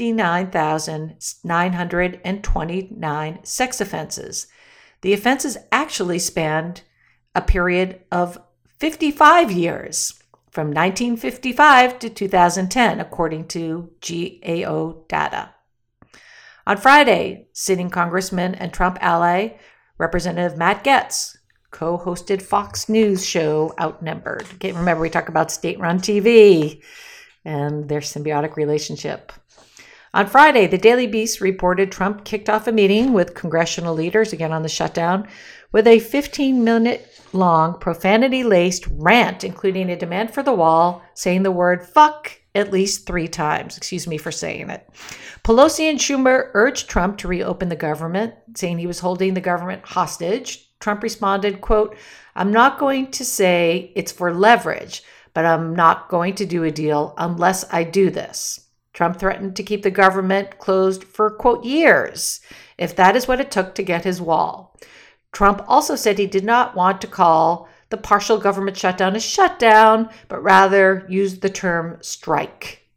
69,929 sex offenses. The offenses actually spanned a period of 55 years, from 1955 to 2010, according to GAO data. On Friday, sitting Congressman and Trump ally, Representative Matt Gaetz, co-hosted Fox News show Outnumbered. Remember, we talk about state-run TV and their symbiotic relationship. On Friday, the Daily Beast reported Trump kicked off a meeting with congressional leaders, again on the shutdown, with a 15-minute-long profanity-laced rant, including a demand for the wall, saying the word fuck at least 3 times. Excuse me for saying it. Pelosi and Schumer urged Trump to reopen the government, saying he was holding the government hostage. Trump responded, quote, "I'm not going to say it's for leverage, but I'm not going to do a deal unless I do this." Trump threatened to keep the government closed for, quote, years, if that is what it took to get his wall. Trump also said he did not want to call the partial government shutdown a shutdown, but rather used the term strike.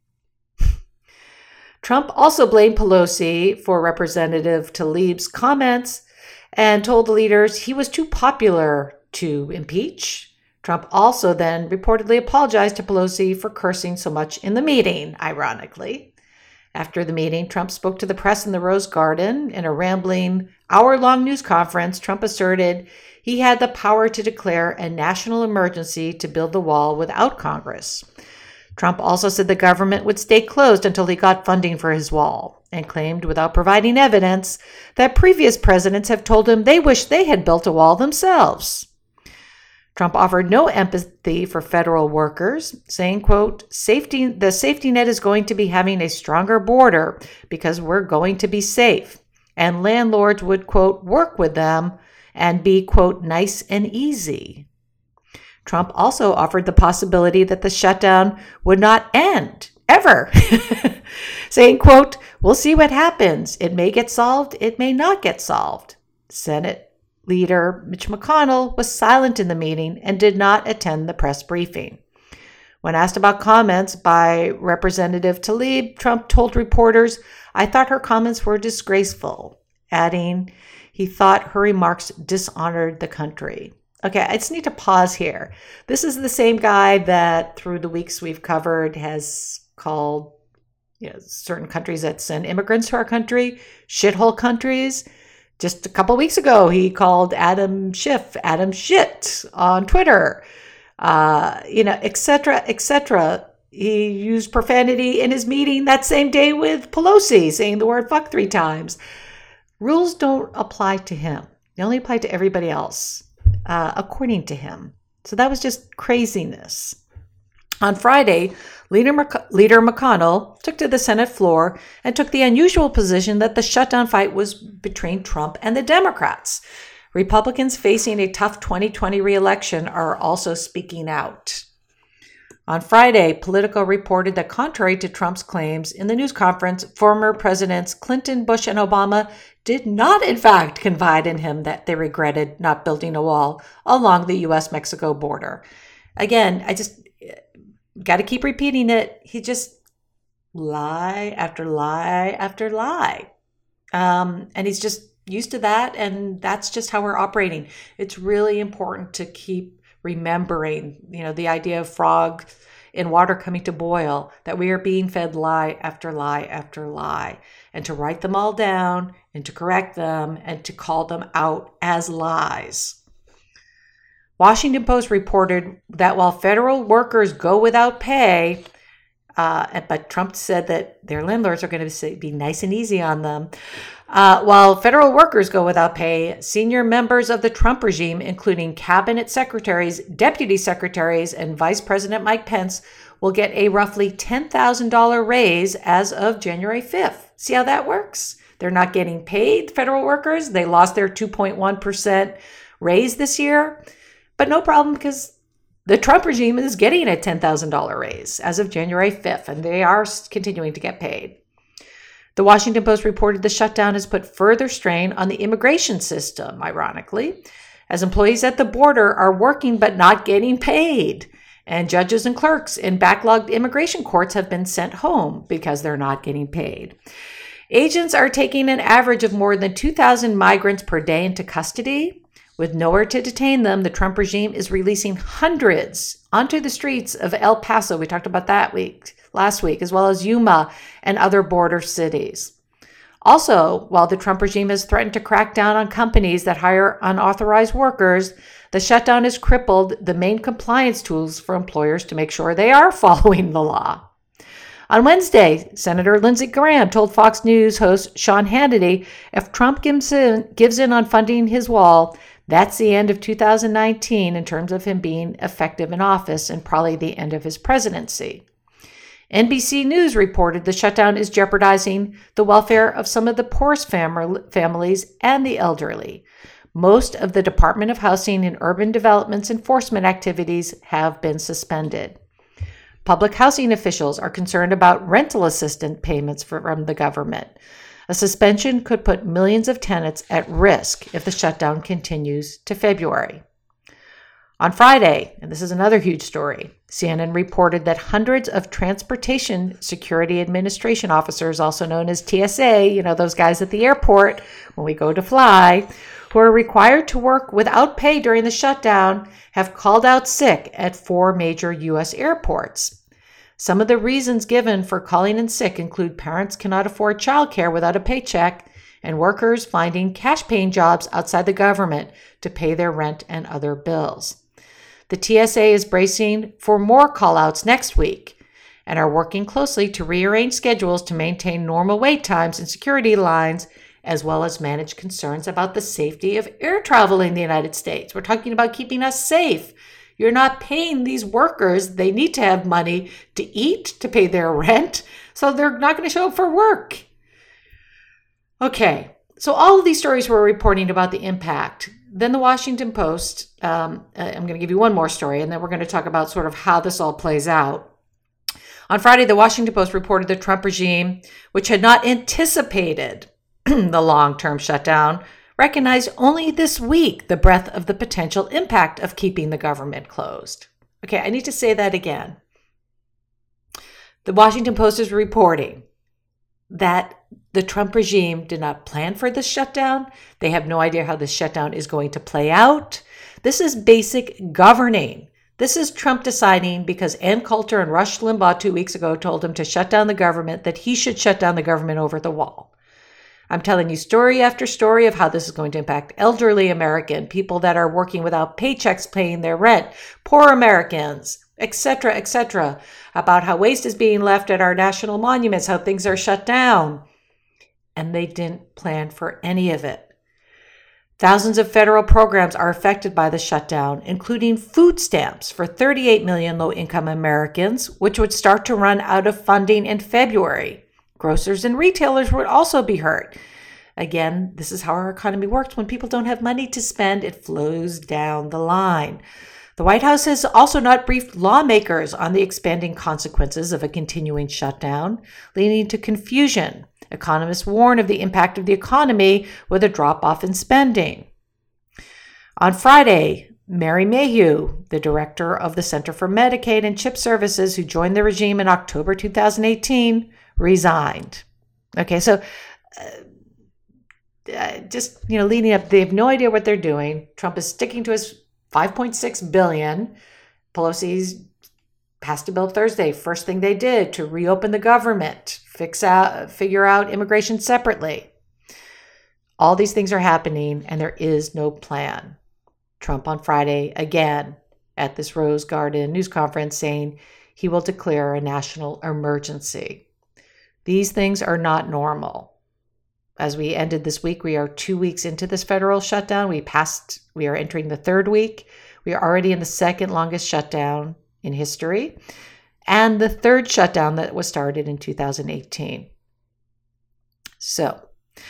Trump also blamed Pelosi for Representative Tlaib's comments and told the leaders he was too popular to impeach. Trump also then reportedly apologized to Pelosi for cursing so much in the meeting, ironically. After the meeting, Trump spoke to the press in the Rose Garden. In a rambling, hour-long news conference, Trump asserted he had the power to declare a national emergency to build the wall without Congress. Trump also said the government would stay closed until he got funding for his wall, and claimed, without providing evidence, that previous presidents have told him they wish they had built a wall themselves. Trump offered no empathy for federal workers, saying, quote, the safety net is going to be having a stronger border because we're going to be safe. And landlords would, quote, work with them and be, quote, nice and easy. Trump also offered the possibility that the shutdown would not end, ever, saying, quote, we'll see what happens. It may get solved. It may not get solved. Senate Leader Mitch McConnell was silent in the meeting and did not attend the press briefing. When asked about comments by Representative Tlaib, Trump told reporters, "I thought her comments were disgraceful," adding he thought her remarks dishonored the country. Okay, I just need to pause here. This is the same guy that through the weeks we've covered has called certain countries that send immigrants to our country shithole countries. Just a couple weeks ago, he called Adam Schiff, Adam Shit on Twitter, et cetera, et cetera. He used profanity in his meeting that same day with Pelosi, saying the word fuck 3 times. Rules don't apply to him. They only apply to everybody else, according to him. So that was just craziness. On Friday, Leader McConnell took to the Senate floor and took the unusual position that the shutdown fight was between Trump and the Democrats. Republicans facing a tough 2020 reelection are also speaking out. On Friday, Politico reported that contrary to Trump's claims in the news conference, former Presidents Clinton, Bush, and Obama did not, in fact, confide in him that they regretted not building a wall along the U.S.-Mexico border. Again, I just got to keep repeating it. He just lie after lie after lie. And he's just used to that, and that's just how we're operating. It's really important to keep remembering, the idea of frog in water coming to boil, that we are being fed lie after lie after lie, and to write them all down and to correct them and to call them out as lies. Washington Post reported that while federal workers go without pay, but Trump said that their landlords are going to be nice and easy on them. While federal workers go without pay, senior members of the Trump regime, including cabinet secretaries, deputy secretaries, and Vice President Mike Pence, will get a roughly $10,000 raise as of January 5th. See how that works? They're not getting paid, federal workers. They lost their 2.1% raise this year, but no problem because the Trump regime is getting a $10,000 raise as of January 5th, and they are continuing to get paid. The Washington Post reported the shutdown has put further strain on the immigration system, ironically, as employees at the border are working but not getting paid, and judges and clerks in backlogged immigration courts have been sent home because they're not getting paid. Agents are taking an average of more than 2,000 migrants per day into custody. With nowhere to detain them, the Trump regime is releasing hundreds onto the streets of El Paso. We talked about that last week, as well as Yuma and other border cities. Also, while the Trump regime has threatened to crack down on companies that hire unauthorized workers, the shutdown has crippled the main compliance tools for employers to make sure they are following the law. On Wednesday, Senator Lindsey Graham told Fox News host Sean Hannity if Trump gives in on funding his wall, that's the end of 2019 in terms of him being effective in office and probably the end of his presidency. NBC News reported the shutdown is jeopardizing the welfare of some of the poorest families and the elderly. Most of the Department of Housing and Urban Development's enforcement activities have been suspended. Public housing officials are concerned about rental assistance payments from the government. A suspension could put millions of tenants at risk if the shutdown continues to February. On Friday, and this is another huge story, CNN reported that hundreds of Transportation Security Administration officers, also known as TSA, those guys at the airport when we go to fly, who are required to work without pay during the shutdown, have called out sick at 4 major U.S. airports. Some of the reasons given for calling in sick include parents cannot afford childcare without a paycheck and workers finding cash-paying jobs outside the government to pay their rent and other bills. The TSA is bracing for more call-outs next week and are working closely to rearrange schedules to maintain normal wait times and security lines, as well as manage concerns about the safety of air travel in the United States. We're talking about keeping us safe. You're not paying these workers. They need to have money to eat, to pay their rent, so they're not going to show up for work. Okay, so all of these stories were reporting about the impact. Then the Washington Post, I'm going to give you one more story, and then we're going to talk about sort of how this all plays out. On Friday, the Washington Post reported the Trump regime, which had not anticipated the long-term shutdown, recognized only this week the breadth of the potential impact of keeping the government closed. Okay, I need to say that again. The Washington Post is reporting that the Trump regime did not plan for this shutdown. They have no idea how this shutdown is going to play out. This is basic governing. This is Trump deciding because Ann Coulter and Rush Limbaugh 2 weeks ago told him to shut down the government, that he should shut down the government over the wall. I'm telling you story after story of how this is going to impact elderly American, people that are working without paychecks paying their rent, poor Americans, etc., about how waste is being left at our national monuments, how things are shut down. And they didn't plan for any of it. Thousands of federal programs are affected by the shutdown, including food stamps for 38 million low-income Americans, which would start to run out of funding in February. Grocers and retailers would also be hurt. Again, this is how our economy works. When people don't have money to spend, it flows down the line. The White House has also not briefed lawmakers on the expanding consequences of a continuing shutdown, leading to confusion. Economists warn of the impact of the economy with a drop-off in spending. On Friday, Mary Mayhew, the director of the Center for Medicaid and CHIP Services, who joined the regime in October 2018, resigned. Okay, so leading up, they have no idea what they're doing. Trump is sticking to his $5.6 billion. Pelosi's passed a bill Thursday. First thing they did to reopen the government, figure out immigration separately. All these things are happening, and there is no plan. Trump on Friday, again, at this Rose Garden news conference, saying he will declare a national emergency. These things are not normal. As we ended this week, we are 2 weeks into this federal shutdown. We are entering the third week. We are already in the second longest shutdown in history, and the third shutdown that was started in 2018. So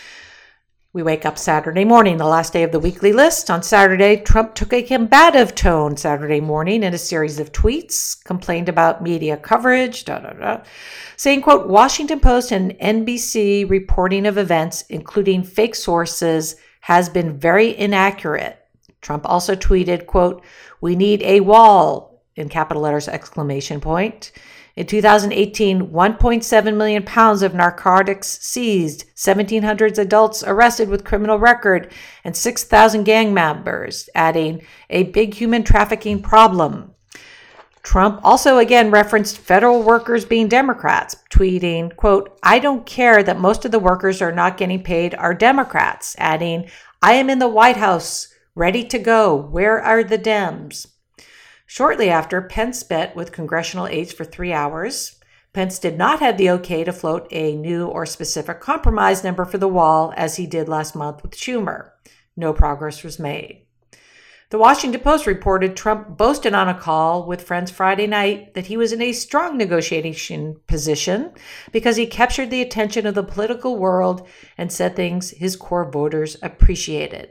we wake up Saturday morning, the last day of the weekly list. On Saturday, Trump took a combative tone Saturday morning in a series of tweets, complained about media coverage, saying, quote, Washington Post and NBC reporting of events, including fake sources, has been very inaccurate. Trump also tweeted, quote, we need a wall, in capital letters, exclamation point. In 2018, 1.7 million pounds of narcotics seized, 1,700 adults arrested with criminal record, and 6,000 gang members, adding a big human trafficking problem. Trump also again referenced federal workers being Democrats, tweeting, quote, I don't care that most of the workers are not getting paid are Democrats, adding, I am in the White House, ready to go. Where are the Dems? Shortly after, Pence met with congressional aides for 3 hours. Pence did not have the okay to float a new or specific compromise number for the wall, as he did last month with Schumer. No progress was made. The Washington Post reported Trump boasted on a call with friends Friday night that he was in a strong negotiation position because he captured the attention of the political world and said things his core voters appreciated.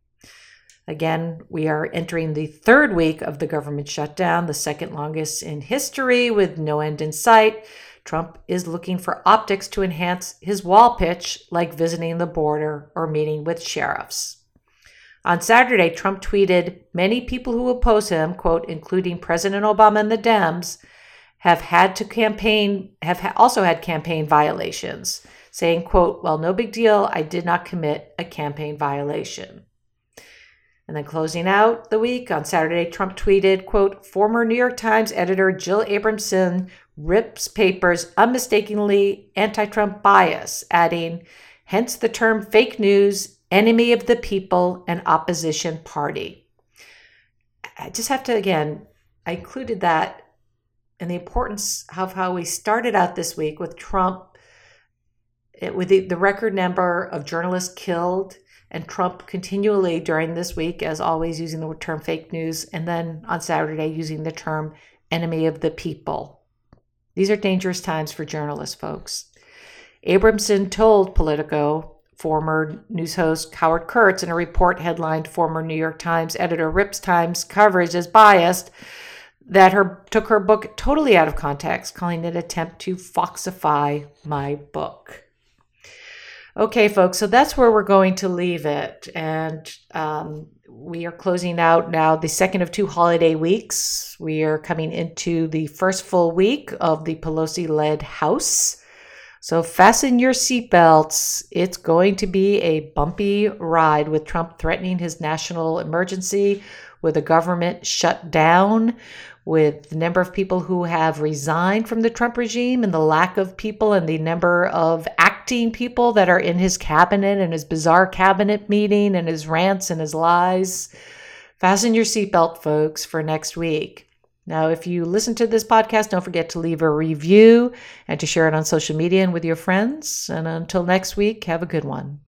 Again, we are entering the third week of the government shutdown, the second longest in history, with no end in sight. Trump is looking for optics to enhance his wall pitch, like visiting the border or meeting with sheriffs. On Saturday, Trump tweeted, many people who oppose him, quote, including President Obama and the Dems, have also had campaign violations, saying, quote, well, no big deal. I did not commit a campaign violation. And then closing out the week, on Saturday, Trump tweeted, quote, former New York Times editor Jill Abramson rips papers unmistakably anti-Trump bias, adding, hence the term fake news, enemy of the people, and opposition party. I just have to, again, I included that and the importance of how we started out this week with Trump, with the record number of journalists killed, and Trump continually during this week, as always, using the term fake news, and then on Saturday using the term enemy of the people. These are dangerous times for journalists, folks. Abramson told Politico former news host Howard Kurtz in a report headlined former New York Times editor rips Times coverage as biased that took her book totally out of context, calling it an attempt to foxify my book. Okay, folks, so that's where we're going to leave it. And we are closing out now the second of 2 holiday weeks. We are coming into the first full week of the Pelosi-led House. So fasten your seatbelts. It's going to be a bumpy ride with Trump threatening his national emergency, with the government shut down, with the number of people who have resigned from the Trump regime and the lack of people and the number of acting people that are in his cabinet and his bizarre cabinet meeting and his rants and his lies. Fasten your seatbelt, folks, for next week. Now, if you listen to this podcast, don't forget to leave a review and to share it on social media and with your friends. And until next week, have a good one.